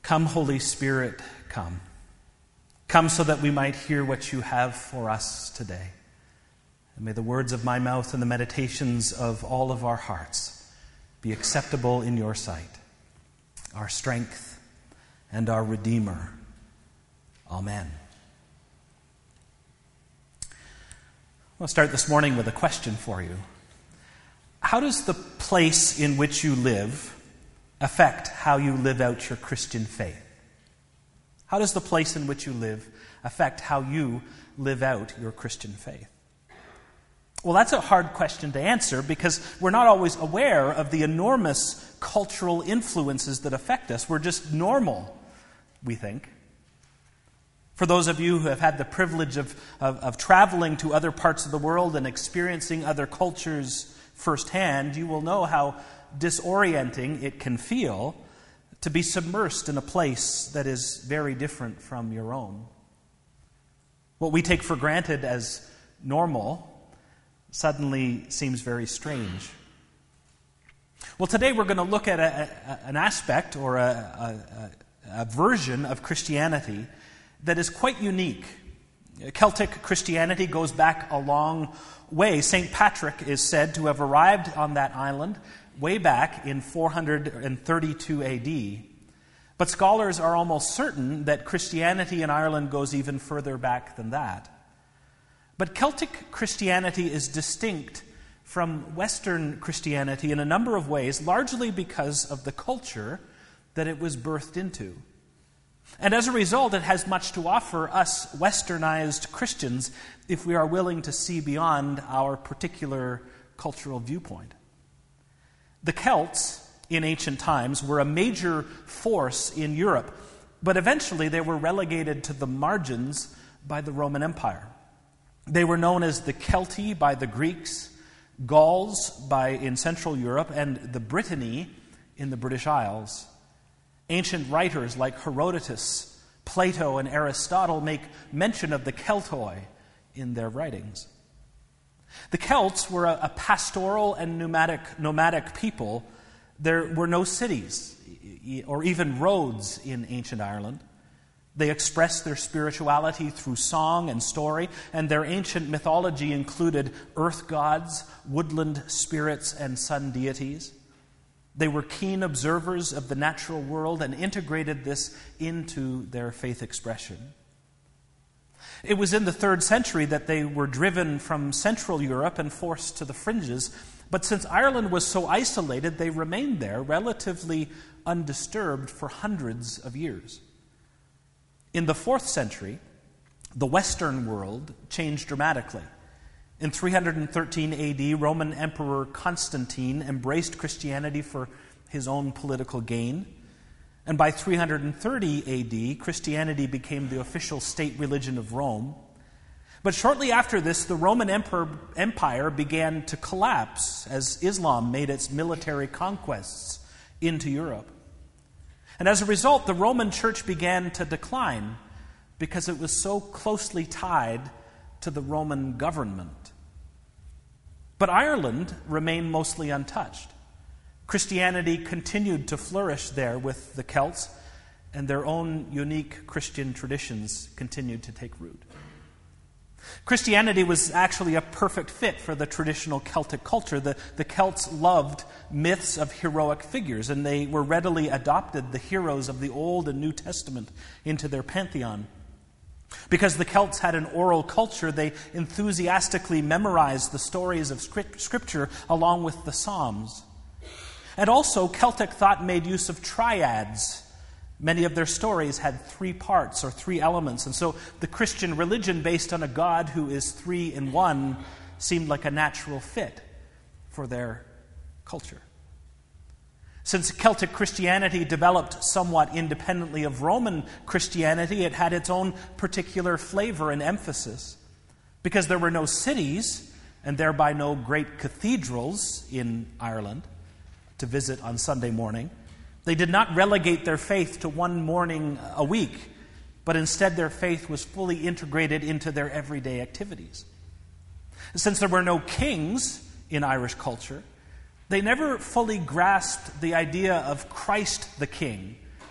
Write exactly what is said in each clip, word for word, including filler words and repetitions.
Come, Holy Spirit, come. Come so that we might hear what you have for us today. And may the words of my mouth and the meditations of all of our hearts be acceptable in your sight, our strength and our Redeemer. Amen. I'll start this morning with a question for you. How does the place in which you live affect how you live out your Christian faith? How does the place in which you live affect how you live out your Christian faith? Well, that's a hard question to answer because we're not always aware of the enormous cultural influences that affect us. We're just normal, we think. For those of you who have had the privilege of, of, of traveling to other parts of the world and experiencing other cultures firsthand, you will know how disorienting it can feel to be submersed in a place that is very different from your own. What we take for granted as normal suddenly seems very strange. Well, today we're going to look at a, a, an aspect or a, a, a version of Christianity that is quite unique. Celtic Christianity goes back a long way. Saint Patrick is said to have arrived on that island way back in four hundred thirty-two A D. But scholars are almost certain that Christianity in Ireland goes even further back than that. But Celtic Christianity is distinct from Western Christianity in a number of ways, largely because of the culture that it was birthed into. And as a result, it has much to offer us westernized Christians if we are willing to see beyond our particular cultural viewpoint. The Celts in ancient times were a major force in Europe, but eventually they were relegated to the margins by the Roman Empire. They were known as the Celti by the Greeks, Gauls by in Central Europe, and the Brittany in the British Isles. Ancient writers like Herodotus, Plato, and Aristotle make mention of the Keltoi in their writings. The Celts were a, a pastoral and nomadic, nomadic people. There were no cities or even roads in ancient Ireland. They expressed their spirituality through song and story, and their ancient mythology included earth gods, woodland spirits, and sun deities. They were keen observers of the natural world and integrated this into their faith expression. It was in the third century that they were driven from Central Europe and forced to the fringes. But since Ireland was so isolated, they remained there relatively undisturbed for hundreds of years. In the fourth century, the Western world changed dramatically. In three hundred thirteen A D, Roman Emperor Constantine embraced Christianity for his own political gain. And by three hundred thirty A D, Christianity became the official state religion of Rome. But shortly after this, the Roman Emperor, Empire began to collapse as Islam made its military conquests into Europe. And as a result, the Roman Church began to decline because it was so closely tied to the Roman government. But Ireland remained mostly untouched. Christianity continued to flourish there with the Celts, and their own unique Christian traditions continued to take root. Christianity was actually a perfect fit for the traditional Celtic culture. The, the Celts loved myths of heroic figures, and they were readily adopted the heroes of the Old and New Testament into their pantheon. Because the Celts had an oral culture, they enthusiastically memorized the stories of Scripture along with the Psalms. And also, Celtic thought made use of triads. Many of their stories had three parts or three elements, and so the Christian religion based on a God who is three in one seemed like a natural fit for their culture. Since Celtic Christianity developed somewhat independently of Roman Christianity, it had its own particular flavor and emphasis. Because there were no cities, and thereby no great cathedrals in Ireland to visit on Sunday morning, they did not relegate their faith to one morning a week, but instead their faith was fully integrated into their everyday activities. Since there were no kings in Irish culture, they never fully grasped the idea of Christ the King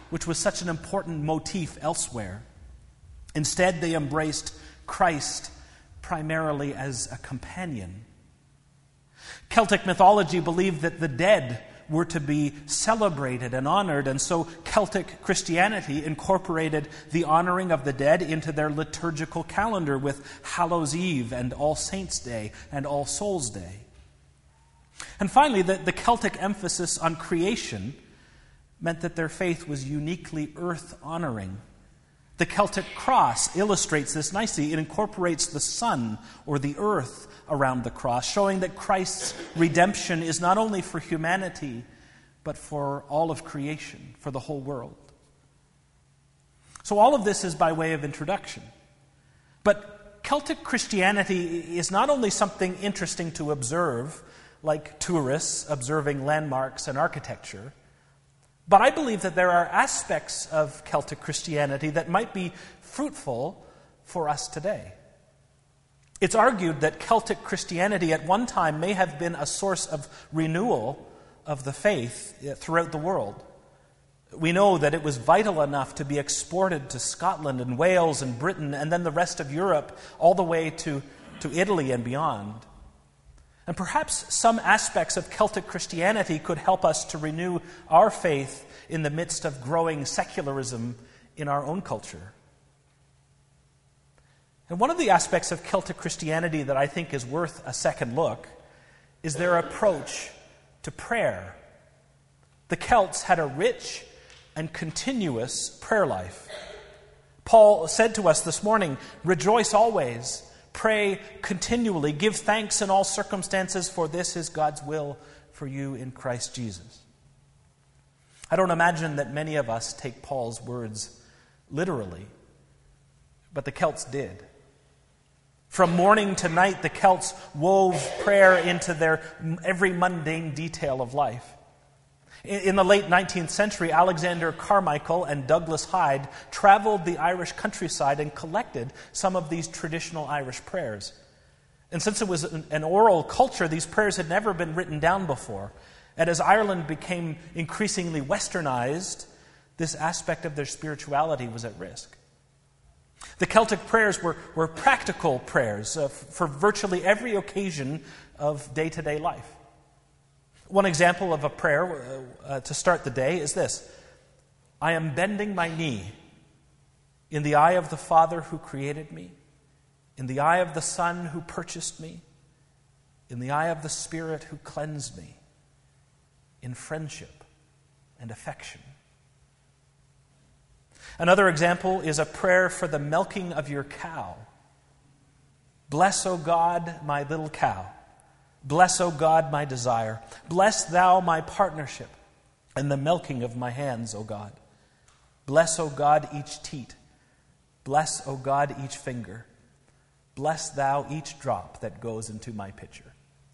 which was such an important motif elsewhere. Instead, they embraced Christ primarily as a companion. Celtic mythology believed that the dead were to be celebrated and honored, and so Celtic Christianity incorporated the honoring of the dead into their liturgical calendar with Hallows Eve and All Saints' Day and All Souls' Day. And finally, the, the Celtic emphasis on creation meant that their faith was uniquely earth-honoring. The Celtic cross illustrates this nicely. It incorporates the sun or the earth around the cross, showing that Christ's redemption is not only for humanity, but for all of creation, for the whole world. So all of this is by way of introduction. But Celtic Christianity is not only something interesting to observe, like tourists observing landmarks and architecture, but I believe that there are aspects of Celtic Christianity that might be fruitful for us today. It's argued that Celtic Christianity at one time may have been a source of renewal of the faith throughout the world. We know that it was vital enough to be exported to Scotland and Wales and Britain and then the rest of Europe, all the way to, to Italy and beyond. And perhaps some aspects of Celtic Christianity could help us to renew our faith in the midst of growing secularism in our own culture. And one of the aspects of Celtic Christianity that I think is worth a second look is their approach to prayer. The Celts had a rich and continuous prayer life. Paul said to us this morning, "Rejoice always, pray continually, give thanks in all circumstances, for this is God's will for you in Christ Jesus." I don't imagine that many of us take Paul's words literally, but the Celts did. From morning to night, the Celts wove prayer into their every mundane detail of life. In the late nineteenth century, Alexander Carmichael and Douglas Hyde traveled the Irish countryside and collected some of these traditional Irish prayers. And since it was an oral culture, these prayers had never been written down before. And as Ireland became increasingly westernized, this aspect of their spirituality was at risk. The Celtic prayers were, were practical prayers uh, for virtually every occasion of day-to-day life. One example of a prayer uh, uh, to start the day is this: "I am bending my knee in the eye of the Father who created me, in the eye of the Son who purchased me, in the eye of the Spirit who cleansed me, in friendship and affection." Another example is a prayer for the milking of your cow. "Bless, O God, my little cow. Bless, O God, my desire. Bless thou my partnership and the milking of my hands, O God. Bless, O God, each teat. Bless, O God, each finger. Bless thou each drop that goes into my pitcher."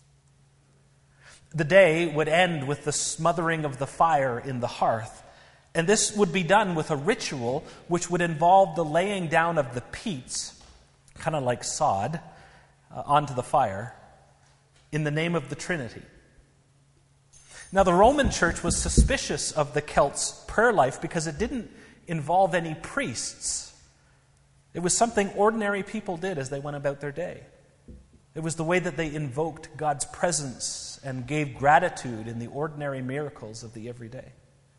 The day would end with the smothering of the fire in the hearth, and this would be done with a ritual which would involve the laying down of the peats, kind of like sod, uh, onto the fire, in the name of the Trinity. Now, the Roman Church was suspicious of the Celts' prayer life because it didn't involve any priests. It was something ordinary people did as they went about their day. It was the way that they invoked God's presence and gave gratitude in the ordinary miracles of the everyday.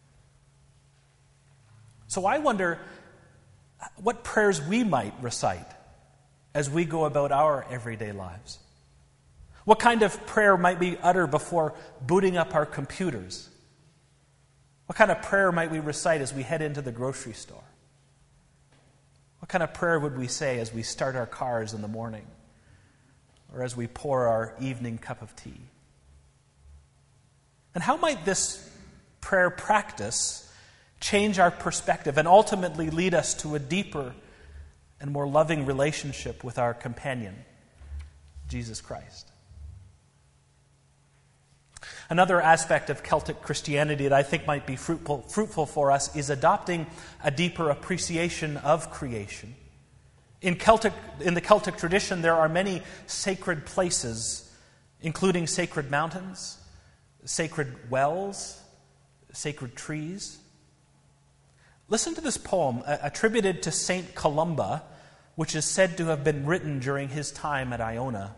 So I wonder what prayers we might recite as we go about our everyday lives. What kind of prayer might we utter before booting up our computers? What kind of prayer might we recite as we head into the grocery store? What kind of prayer would we say as we start our cars in the morning or as we pour our evening cup of tea? And how might this prayer practice change our perspective and ultimately lead us to a deeper and more loving relationship with our companion, Jesus Christ? Another aspect of Celtic Christianity that I think might be fruitful, fruitful for us is adopting a deeper appreciation of creation. In Celtic, in the Celtic tradition, there are many sacred places, including sacred mountains, sacred wells, sacred trees. Listen to this poem uh, attributed to Saint Columba, which is said to have been written during his time at Iona.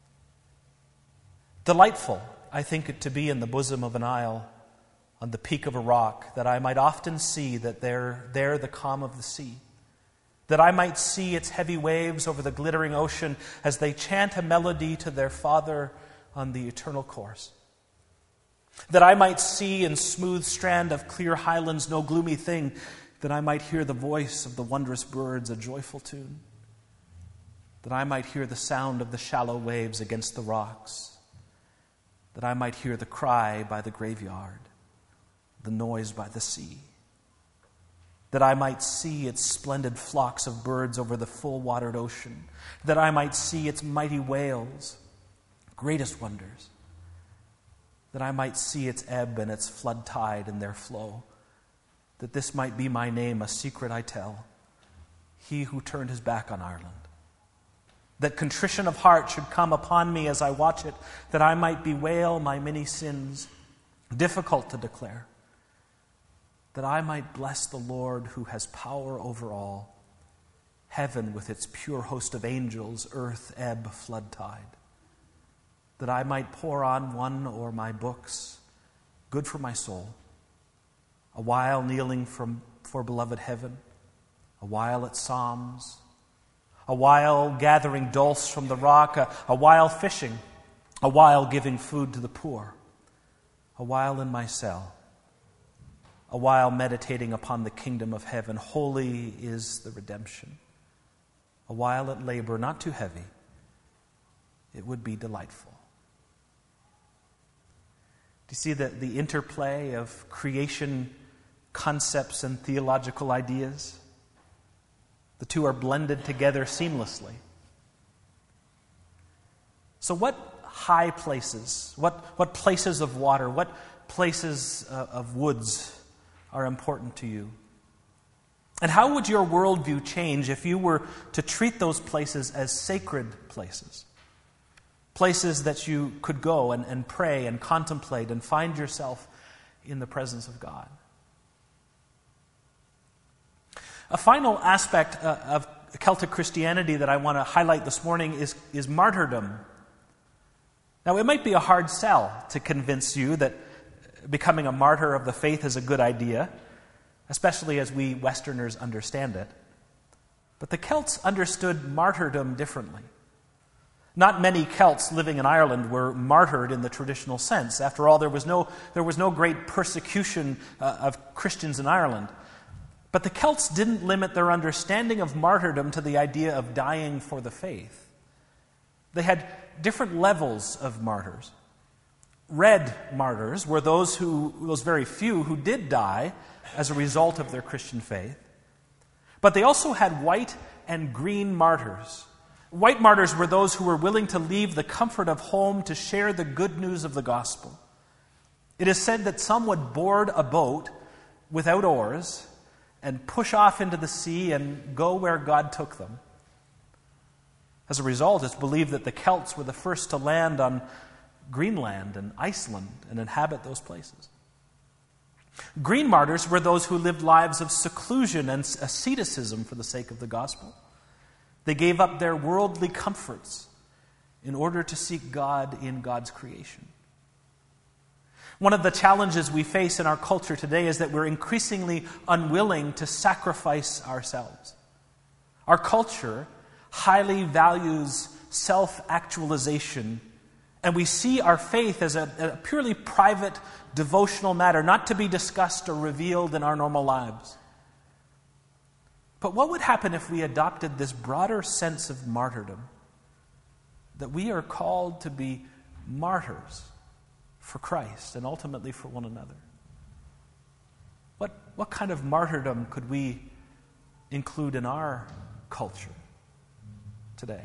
Delightful, I think it to be in the bosom of an isle, on the peak of a rock, that I might often see that there, there the calm of the sea, that I might see its heavy waves over the glittering ocean as they chant a melody to their Father on the eternal course. That I might see in smooth strand of clear highlands no gloomy thing, that I might hear the voice of the wondrous birds a joyful tune, that I might hear the sound of the shallow waves against the rocks, that I might hear the cry by the graveyard, the noise by the sea, that I might see its splendid flocks of birds over the full-watered ocean, that I might see its mighty whales, greatest wonders, that I might see its ebb and its flood tide in their flow, that this might be my name, a secret I tell, he who turned his back on Ireland. That contrition of heart should come upon me as I watch it, that I might bewail my many sins, difficult to declare, that I might bless the Lord who has power over all, heaven with its pure host of angels, earth, ebb, flood tide, that I might pour on one or my books, good for my soul, a while kneeling from, for beloved heaven, a while at psalms, a while gathering dulse from the rock, a, a while fishing, a while giving food to the poor, a while in my cell, a while meditating upon the kingdom of heaven. Holy is the redemption. A while at labor, not too heavy, it would be delightful. Do you see the, the interplay of creation concepts and theological ideas? The two are blended together seamlessly. So what high places, what, what places of water, what places uh, of woods are important to you? And how would your worldview change if you were to treat those places as sacred places? Places that you could go and, and pray and contemplate and find yourself in the presence of God. A final aspect uh, of Celtic Christianity that I want to highlight this morning is, is martyrdom. Now, it might be a hard sell to convince you that becoming a martyr of the faith is a good idea, especially as we Westerners understand it. But the Celts understood martyrdom differently. Not many Celts living in Ireland were martyred in the traditional sense. After all, there was no, there was no great persecution uh, of Christians in Ireland. But the Celts didn't limit their understanding of martyrdom to the idea of dying for the faith. They had different levels of martyrs. Red martyrs were those who, those very few who did die as a result of their Christian faith. But they also had white and green martyrs. White martyrs were those who were willing to leave the comfort of home to share the good news of the gospel. It is said that some would board a boat without oars and push off into the sea and go where God took them. As a result, it's believed that the Celts were the first to land on Greenland and Iceland and inhabit those places. Green martyrs were those who lived lives of seclusion and asceticism for the sake of the gospel. They gave up their worldly comforts in order to seek God in God's creation. One of the challenges we face in our culture today is that we're increasingly unwilling to sacrifice ourselves. Our culture highly values self-actualization, and we see our faith as a, a purely private, devotional matter, not to be discussed or revealed in our normal lives. But what would happen if we adopted this broader sense of martyrdom? That we are called to be martyrs for Christ and ultimately for one another. What, what kind of martyrdom could we include in our culture today?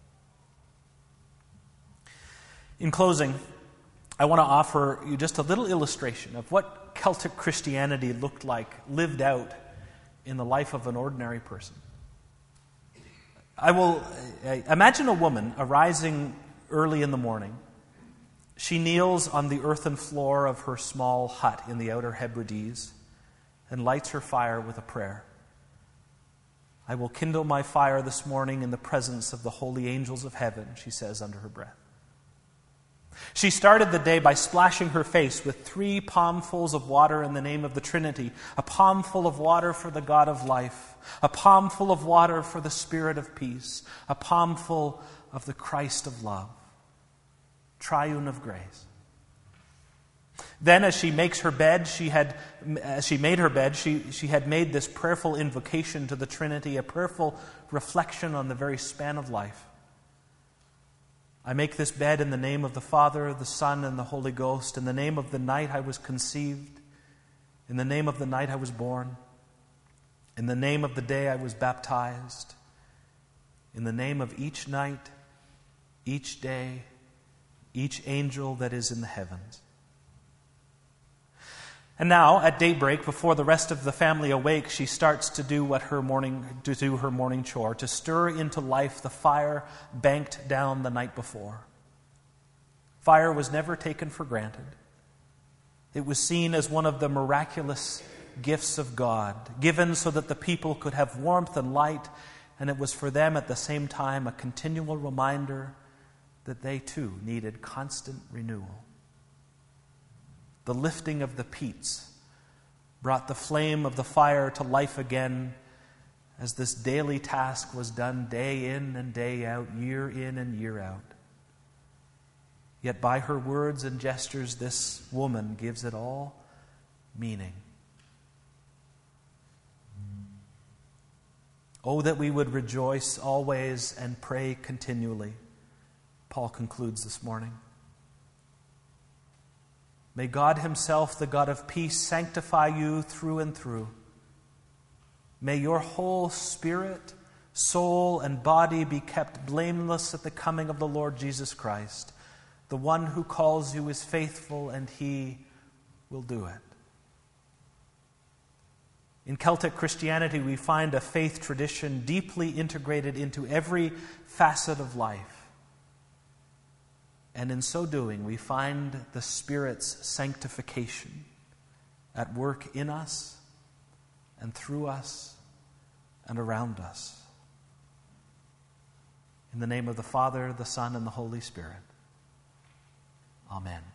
In closing, I want to offer you just a little illustration of what Celtic Christianity looked like lived out in the life of an ordinary person. I will uh, imagine a woman arising early in the morning. She kneels on the earthen floor of her small hut in the Outer Hebrides and lights her fire with a prayer. "I will kindle my fire this morning in the presence of the holy angels of heaven," she says under her breath. She started the day by splashing her face with three palmfuls of water in the name of the Trinity, a palmful of water for the God of life, a palmful of water for the Spirit of peace, a palmful of the Christ of love, triune of grace. Then, as she makes her bed, she had, as she made her bed, she, she had made this prayerful invocation to the Trinity, a prayerful reflection on the very span of life. "I make this bed in the name of the Father, the Son, and the Holy Ghost, in the name of the night I was conceived, in the name of the night I was born, in the name of the day I was baptized, in the name of each night, each day, each angel that is in the heavens." And now, at daybreak, before the rest of the family awake, she starts to do what her morning to do her morning chore, to stir into life the fire banked down the night before. Fire was never taken for granted. It was seen as one of the miraculous gifts of God, given so that the people could have warmth and light, and it was for them at the same time a continual reminder that they too needed constant renewal. The lifting of the peats brought the flame of the fire to life again, as this daily task was done day in and day out, year in and year out. Yet by her words and gestures, this woman gives it all meaning. "Oh, that we would rejoice always and pray continually," Paul concludes this morning. May God Himself, the God of peace, sanctify you through and through. May your whole spirit, soul, and body be kept blameless at the coming of the Lord Jesus Christ. The one who calls you is faithful, and He will do it. In Celtic Christianity, we find a faith tradition deeply integrated into every facet of life. And in so doing, we find the Spirit's sanctification at work in us and through us and around us. In the name of the Father, the Son, and the Holy Spirit. Amen.